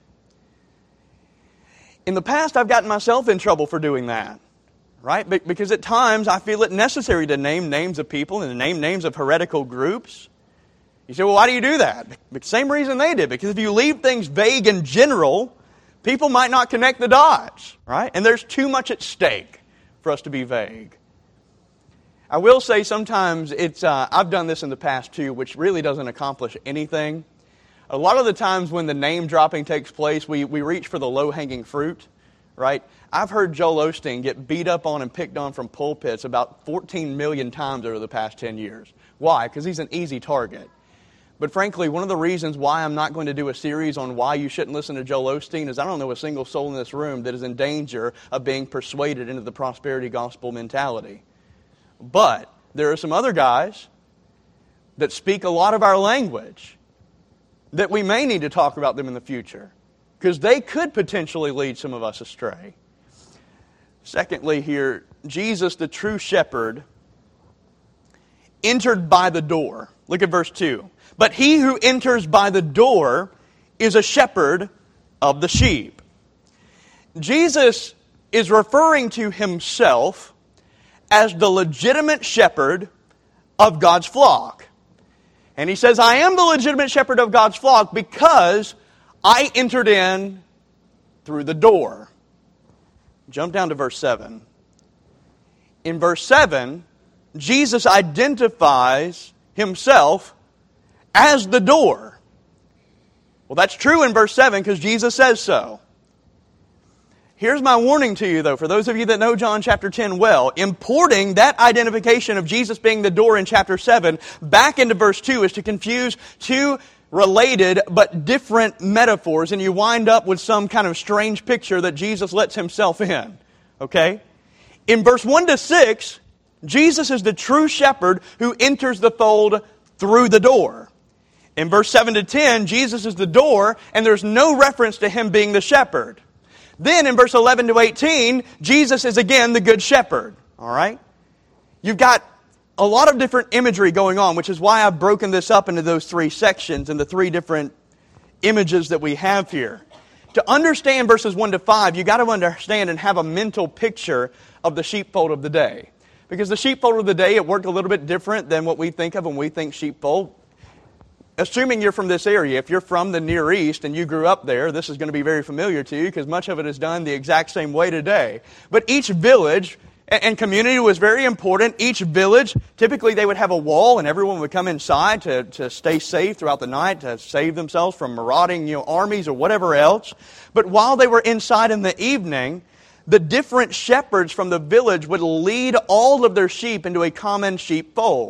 In the past, I've gotten myself in trouble for doing that, right? Because at times, I feel it necessary to name names of people and to name names of heretical groups. You say, well, why do you do that? The same reason they did. Because if you leave things vague and general, people might not connect the dots, right? And there's too much at stake for us to be vague. I will say sometimes it's, uh, I've done this in the past too, which really doesn't accomplish anything. A lot of the times when the name dropping takes place, we, we reach for the low-hanging fruit, right? I've heard Joel Osteen get beat up on and picked on from pulpits about fourteen million times over the past ten years. Why? Because he's an easy target. But frankly, one of the reasons why I'm not going to do a series on why you shouldn't listen to Joel Osteen is I don't know a single soul in this room that is in danger of being persuaded into the prosperity gospel mentality. But there are some other guys that speak a lot of our language that we may need to talk about them in the future because they could potentially lead some of us astray. Secondly here, Jesus, the true shepherd, entered by the door. Look at verse two. But he who enters by the door is a shepherd of the sheep. Jesus is referring to himself as the legitimate shepherd of God's flock. And he says, I am the legitimate shepherd of God's flock because I entered in through the door. Jump down to verse seven. In verse seven, Jesus identifies himself as the door. Well, that's true in verse seven because Jesus says so. Here's my warning to you, though, for those of you that know John chapter ten well. Importing that identification of Jesus being the door in chapter seven back into verse two is to confuse two related but different metaphors, and you wind up with some kind of strange picture that Jesus lets himself in. Okay? In verse one to six, Jesus is the true shepherd who enters the fold through the door. In verse seven to ten, Jesus is the door, and there's no reference to him being the shepherd. Then in verse eleven to eighteen, Jesus is again the good shepherd. All right? You've got a lot of different imagery going on, which is why I've broken this up into those three sections and the three different images that we have here. To understand verses one to five, you've got to understand and have a mental picture of the sheepfold of the day. Because the sheepfold of the day, it worked a little bit different than what we think of when we think sheepfold. Assuming you're from this area, if you're from the Near East and you grew up there, this is going to be very familiar to you because much of it is done the exact same way today. But each village and community was very important. Each village, typically they would have a wall and everyone would come inside to, to stay safe throughout the night, to save themselves from marauding, you know, armies or whatever else. But while they were inside in the evening, the different shepherds from the village would lead all of their sheep into a common sheepfold.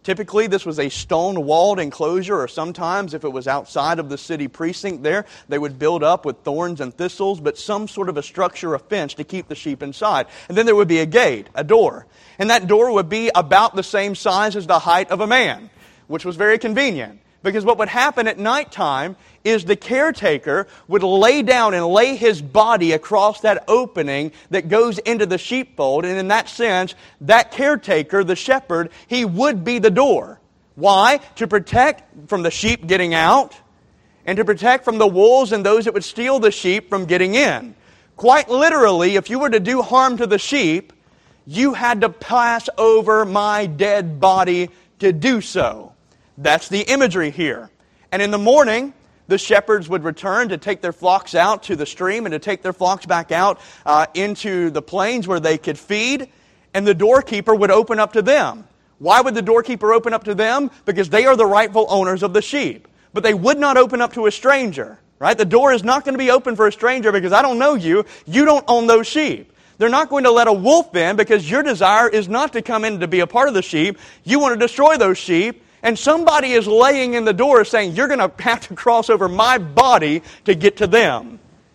Typically, this was a stone-walled enclosure, or sometimes, if it was outside of the city precinct there, they would build up with thorns and thistles, but some sort of a structure, a fence, to keep the sheep inside. And then there would be a gate, a door. And that door would be about the same size as the height of a man, which was very convenient. Because what would happen at nighttime is the caretaker would lay down and lay his body across that opening that goes into the sheepfold. And in that sense, that caretaker, the shepherd, he would be the door. Why? To protect from the sheep getting out and to protect from the wolves and those that would steal the sheep from getting in. Quite literally, if you were to do harm to the sheep, you had to pass over my dead body to do so. That's the imagery here. And in the morning, the shepherds would return to take their flocks out to the stream and to take their flocks back out uh, into the plains where they could feed, and the doorkeeper would open up to them. Why would the doorkeeper open up to them? Because they are the rightful owners of the sheep. But they would not open up to a stranger, right? The door is not going to be open for a stranger because I don't know you. You don't own those sheep. They're not going to let a wolf in because your desire is not to come in to be a part of the sheep. You want to destroy those sheep. And somebody is laying in the door saying, you're going to have to cross over my body to get to them.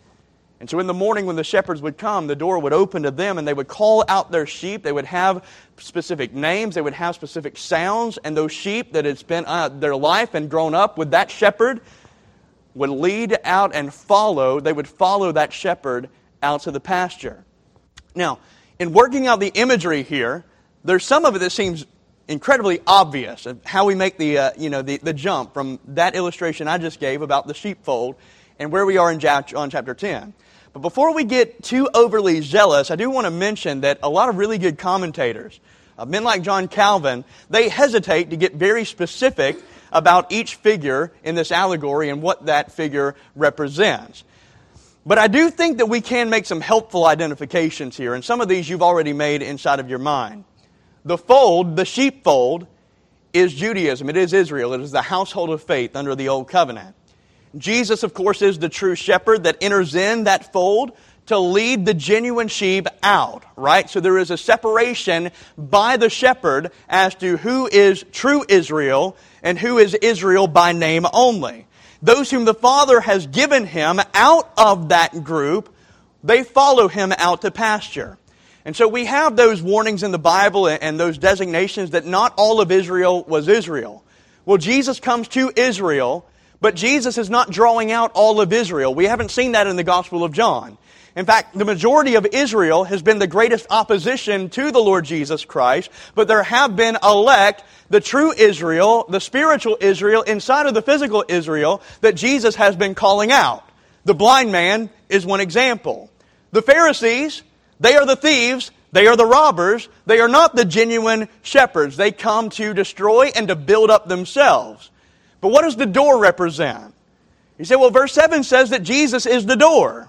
And so in the morning when the shepherds would come, the door would open to them and they would call out their sheep. They would have specific names. They would have specific sounds. And those sheep that had spent uh, their life and grown up with that shepherd would lead out and follow. They would follow that shepherd out to the pasture. Now, in working out the imagery here, there's some of it that seems incredibly obvious of how we make the uh, you know the, the jump from that illustration I just gave about the sheepfold and where we are in John chapter ten. But before we get too overly zealous, I do want to mention that a lot of really good commentators, uh, men like John Calvin, they hesitate to get very specific about each figure in this allegory and what that figure represents. But I do think that we can make some helpful identifications here, and some of these you've already made inside of your mind. The fold, the sheepfold, is Judaism. It is Israel. It is the household of faith under the Old Covenant. Jesus, of course, is the true shepherd that enters in that fold to lead the genuine sheep out, right? So there is a separation by the shepherd as to who is true Israel and who is Israel by name only. Those whom the Father has given him out of that group, they follow him out to pasture. And so we have those warnings in the Bible and those designations that not all of Israel was Israel. Well, Jesus comes to Israel, but Jesus is not drawing out all of Israel. We haven't seen that in the Gospel of John. In fact, the majority of Israel has been the greatest opposition to the Lord Jesus Christ, but there have been elect, the true Israel, the spiritual Israel, inside of the physical Israel, that Jesus has been calling out. The blind man is one example. The Pharisees, they are the thieves, they are the robbers, they are not the genuine shepherds. They come to destroy and to build up themselves. But what does the door represent? You say, well, verse seven says that Jesus is the door.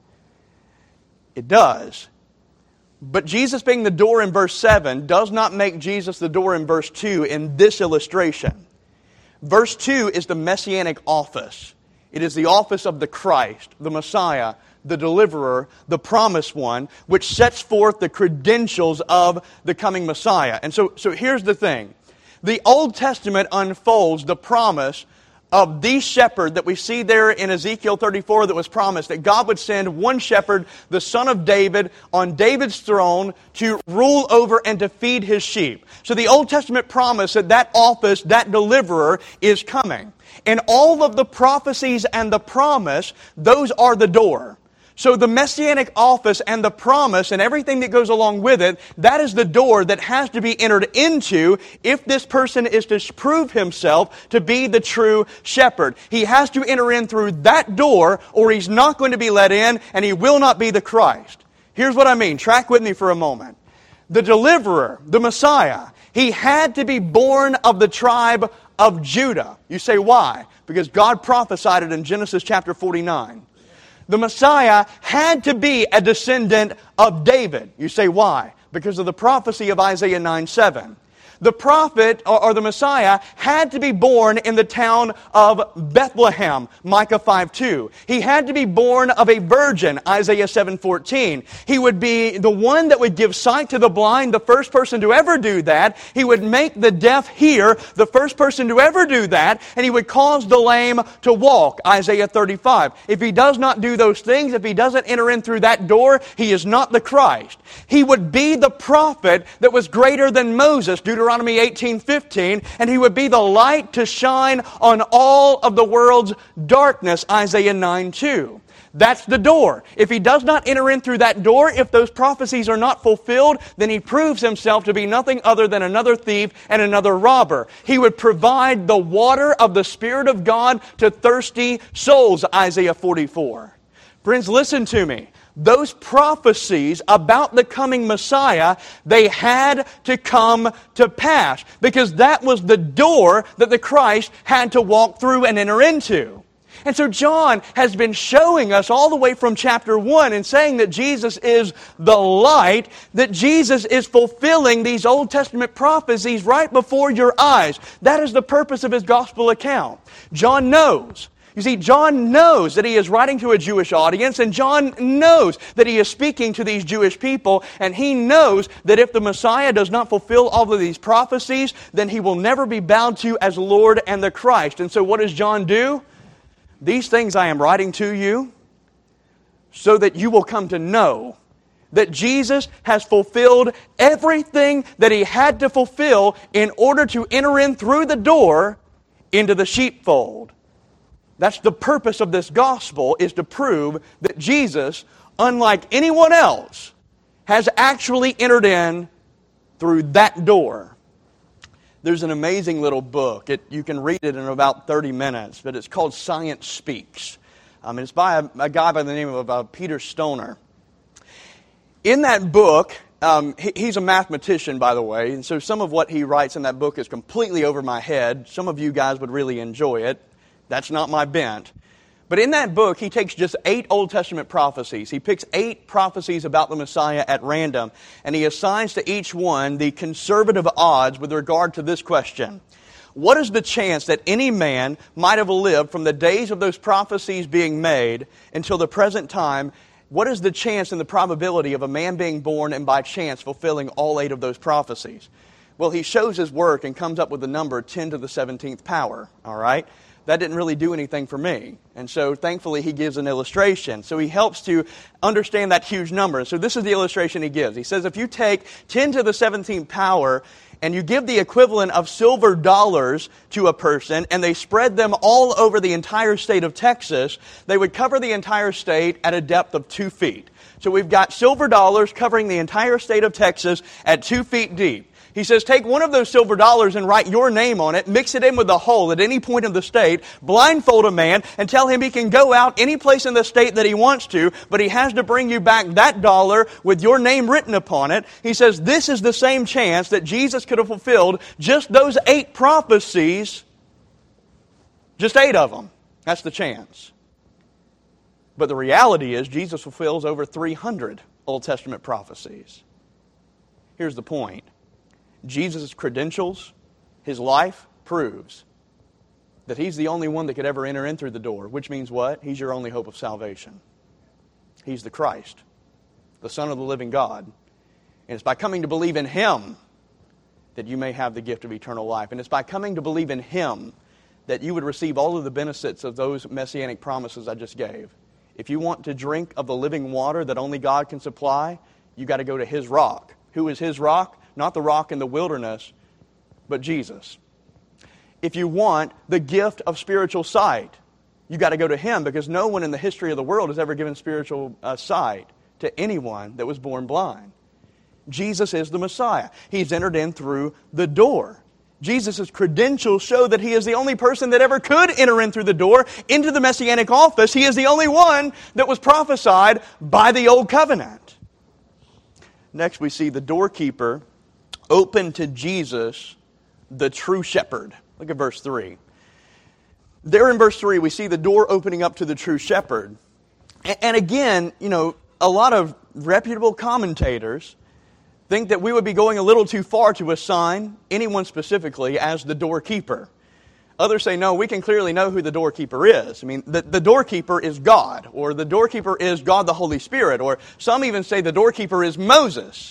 It does. But Jesus being the door in verse seven does not make Jesus the door in verse two in this illustration. Verse two is the messianic office. It is the office of the Christ, the Messiah, the deliverer, the promised one, which sets forth the credentials of the coming Messiah. And so, so here's the thing. The Old Testament unfolds the promise of the shepherd that we see there in Ezekiel thirty-four that was promised, that God would send one shepherd, the son of David, on David's throne to rule over and to feed his sheep. So the Old Testament promise that that office, that deliverer, is coming. And all of the prophecies and the promise, those are the door. So the messianic office and the promise and everything that goes along with it, that is the door that has to be entered into if this person is to prove himself to be the true shepherd. He has to enter in through that door or he's not going to be let in and he will not be the Christ. Here's what I mean. Track with me for a moment. The deliverer, the Messiah, he had to be born of the tribe of Judah. You say, why? Because God prophesied it in Genesis chapter forty-nine. The Messiah had to be a descendant of David. You say, why? Because of the prophecy of Isaiah nine seven. The prophet, or, or the Messiah, had to be born in the town of Bethlehem, Micah five two. He had to be born of a virgin, Isaiah seven fourteen. He would be the one that would give sight to the blind, the first person to ever do that. He would make the deaf hear, the first person to ever do that. And he would cause the lame to walk, Isaiah thirty-five. If he does not do those things, if he doesn't enter in through that door, he is not the Christ. He would be the prophet that was greater than Moses, Deuteronomy eighteen fifteen, and he would be the light to shine on all of the world's darkness, Isaiah nine two. That's the door. If he does not enter in through that door, if those prophecies are not fulfilled, then he proves himself to be nothing other than another thief and another robber. He would provide the water of the Spirit of God to thirsty souls, Isaiah forty-four. Friends, listen to me. Those prophecies about the coming Messiah, they had to come to pass, because that was the door that the Christ had to walk through and enter into. And so John has been showing us all the way from chapter one and saying that Jesus is the light, that Jesus is fulfilling these Old Testament prophecies right before your eyes. That is the purpose of his gospel account. John knows. You see, John knows that he is writing to a Jewish audience, and John knows that he is speaking to these Jewish people, and he knows that if the Messiah does not fulfill all of these prophecies, then he will never be bowed to as Lord and the Christ. And so what does John do? These things I am writing to you so that you will come to know that Jesus has fulfilled everything that he had to fulfill in order to enter in through the door into the sheepfold. That's the purpose of this gospel, is to prove that Jesus, unlike anyone else, has actually entered in through that door. There's an amazing little book. It, you can read it in about thirty minutes, but it's called Science Speaks. Um, it's by a, a guy by the name of uh, Peter Stoner. In that book, um, he, he's a mathematician, by the way, and so some of what he writes in that book is completely over my head. Some of you guys would really enjoy it. That's not my bent. But in that book, he takes just eight Old Testament prophecies. He picks eight prophecies about the Messiah at random, and he assigns to each one the conservative odds with regard to this question. What is the chance that any man might have lived from the days of those prophecies being made until the present time? What is the chance and the probability of a man being born and by chance fulfilling all eight of those prophecies? Well, he shows his work and comes up with the number ten to the seventeenth power, all right? That didn't really do anything for me. And so, thankfully, he gives an illustration. So he helps to understand that huge number. So this is the illustration he gives. He says, if you take ten to the seventeenth power and you give the equivalent of silver dollars to a person and they spread them all over the entire state of Texas, they would cover the entire state at a depth of two feet. So we've got silver dollars covering the entire state of Texas at two feet deep. He says, take one of those silver dollars and write your name on it, mix it in with the hole at any point of the state, blindfold a man, and tell him he can go out any place in the state that he wants to, but he has to bring you back that dollar with your name written upon it. He says, this is the same chance that Jesus could have fulfilled just those eight prophecies, just eight of them. That's the chance. But the reality is, Jesus fulfills over three hundred Old Testament prophecies. Here's the point. Jesus' credentials, his life, proves that he's the only one that could ever enter in through the door, which means what? He's your only hope of salvation. He's the Christ, the Son of the living God. And it's by coming to believe in him that you may have the gift of eternal life. And it's by coming to believe in him that you would receive all of the benefits of those messianic promises I just gave. If you want to drink of the living water that only God can supply, you got to go to his rock. Who is his rock? Not the rock in the wilderness, but Jesus. If you want the gift of spiritual sight, you got to go to him, because no one in the history of the world has ever given spiritual uh, sight to anyone that was born blind. Jesus is the Messiah. He's entered in through the door. Jesus' credentials show that he is the only person that ever could enter in through the door into the Messianic office. He is the only one that was prophesied by the Old Covenant. Next, we see the doorkeeper open to Jesus, the true shepherd. Look at verse three. There in verse three, we see the door opening up to the true shepherd. And again, you know, a lot of reputable commentators think that we would be going a little too far to assign anyone specifically as the doorkeeper. Others say, no, we can clearly know who the doorkeeper is. I mean, the, the doorkeeper is God, or the doorkeeper is God the Holy Spirit, or some even say the doorkeeper is Moses.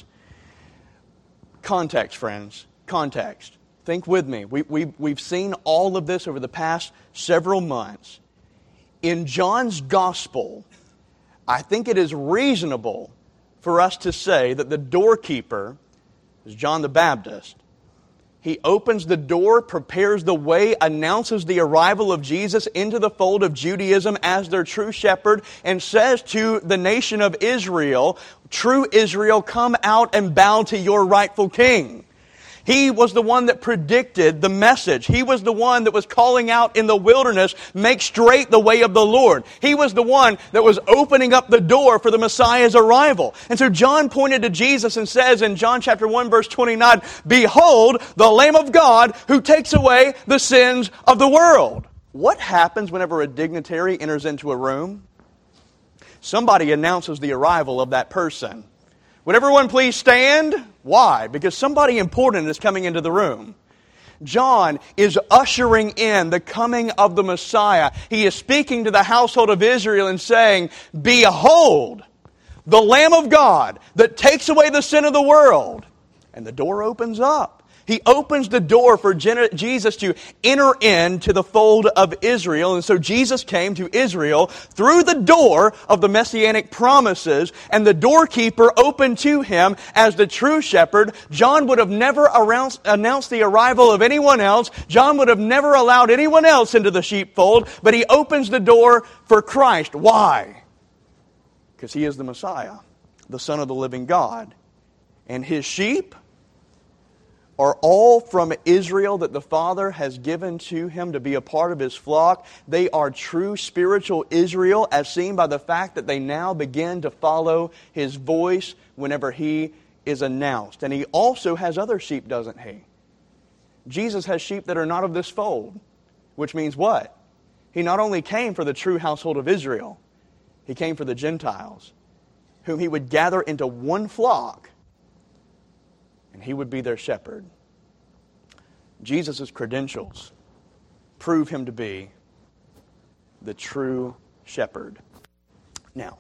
Context, friends. Context. Think with me. We, we, we've seen all of this over the past several months. In John's Gospel, I think it is reasonable for us to say that the doorkeeper is John the Baptist. He opens the door, prepares the way, announces the arrival of Jesus into the fold of Judaism as their true shepherd, and says to the nation of Israel, "True Israel, come out and bow to your rightful king." He was the one that predicted the message. He was the one that was calling out in the wilderness, "Make straight the way of the Lord." He was the one that was opening up the door for the Messiah's arrival. And so John pointed to Jesus and says in John chapter one verse twenty-nine, "Behold, the Lamb of God who takes away the sins of the world." What happens whenever a dignitary enters into a room? Somebody announces the arrival of that person. Would everyone please stand? Why? Because somebody important is coming into the room. John is ushering in the coming of the Messiah. He is speaking to the household of Israel and saying, "Behold, the Lamb of God that takes away the sin of the world." And the door opens up. He opens the door for Jesus to enter into the fold of Israel. And so Jesus came to Israel through the door of the Messianic promises, and the doorkeeper opened to him as the true shepherd. John would have never announced the arrival of anyone else. John would have never allowed anyone else into the sheepfold, but he opens the door for Christ. Why? Because he is the Messiah, the Son of the living God. And his sheep are all from Israel that the Father has given to him to be a part of his flock. They are true spiritual Israel, as seen by the fact that they now begin to follow his voice whenever he is announced. And he also has other sheep, doesn't he? Jesus has sheep that are not of this fold, which means what? He not only came for the true household of Israel, he came for the Gentiles, whom he would gather into one flock, and he would be their shepherd. Jesus' credentials prove him to be the true shepherd. Now,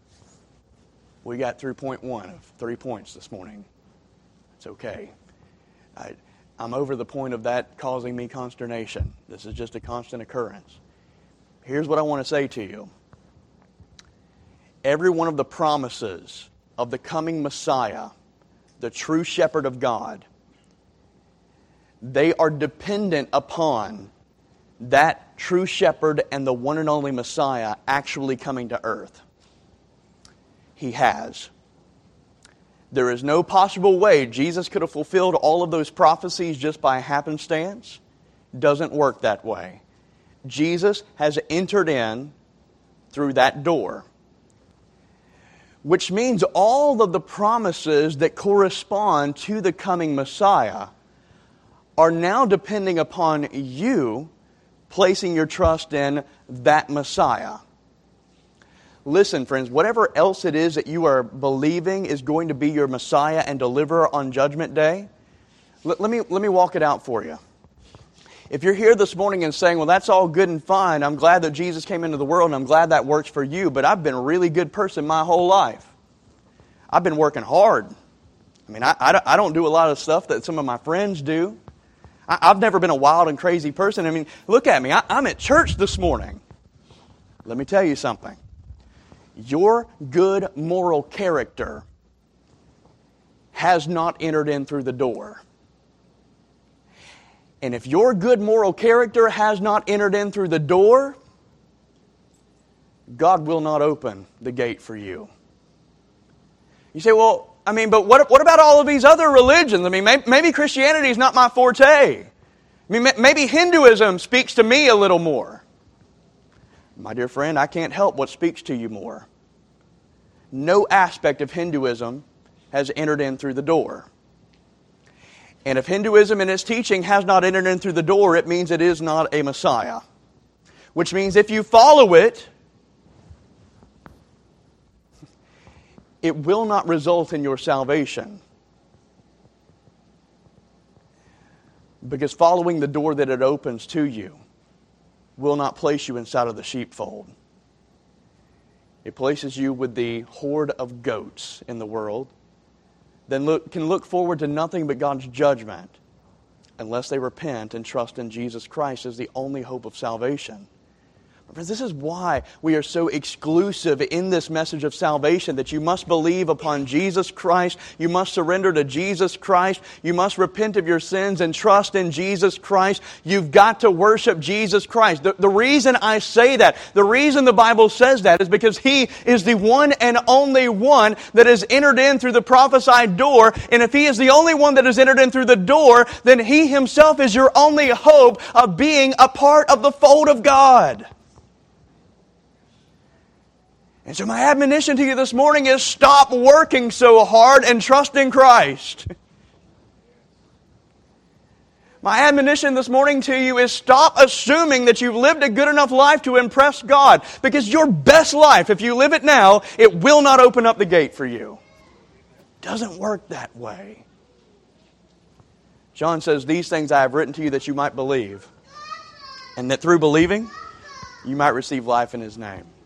we got through point one of three points this morning. It's okay. I, I'm over the point of that causing me consternation. This is just a constant occurrence. Here's what I want to say to you. Every one of the promises of the coming Messiah, the true shepherd of God, they are dependent upon that true shepherd and the one and only Messiah actually coming to earth. He has. There is no possible way Jesus could have fulfilled all of those prophecies just by happenstance. Doesn't work that way. Jesus has entered in through that door, which means all of the promises that correspond to the coming Messiah are now depending upon you placing your trust in that Messiah. Listen, friends, whatever else it is that you are believing is going to be your Messiah and deliverer on Judgment Day, let, let me, let me walk it out for you. If you're here this morning and saying, "Well, that's all good and fine. I'm glad that Jesus came into the world and I'm glad that works for you, but I've been a really good person my whole life. I've been working hard. I mean, I, I, I don't do a lot of stuff that some of my friends do. I, I've never been a wild and crazy person. I mean, look at me. I, I'm at church this morning." Let me tell you something. Your good moral character has not entered in through the door. And if your good moral character has not entered in through the door, God will not open the gate for you. You say, "Well, I mean, but what, what about all of these other religions? I mean, maybe, maybe Christianity is not my forte. I mean, maybe Hinduism speaks to me a little more." My dear friend, I can't help what speaks to you more. No aspect of Hinduism has entered in through the door. And if Hinduism and its teaching has not entered in through the door, it means it is not a Messiah. Which means if you follow it, it will not result in your salvation. Because following the door that it opens to you will not place you inside of the sheepfold. It places you with the horde of goats in the world that look, can look forward to nothing but God's judgment unless they repent and trust in Jesus Christ as the only hope of salvation. Friends, this is why we are so exclusive in this message of salvation, that you must believe upon Jesus Christ, you must surrender to Jesus Christ, you must repent of your sins and trust in Jesus Christ. You've got to worship Jesus Christ. The, the reason I say that, the reason the Bible says that, is because He is the one and only one that has entered in through the prophesied door. And if He is the only one that has entered in through the door, then He Himself is your only hope of being a part of the fold of God. And so my admonition to you this morning is, stop working so hard and trust in Christ. My admonition this morning to you is, stop assuming that you've lived a good enough life to impress God. Because your best life, if you live it now, it will not open up the gate for you. It doesn't work that way. John says, these things I have written to you that you might believe, and that through believing, you might receive life in His name.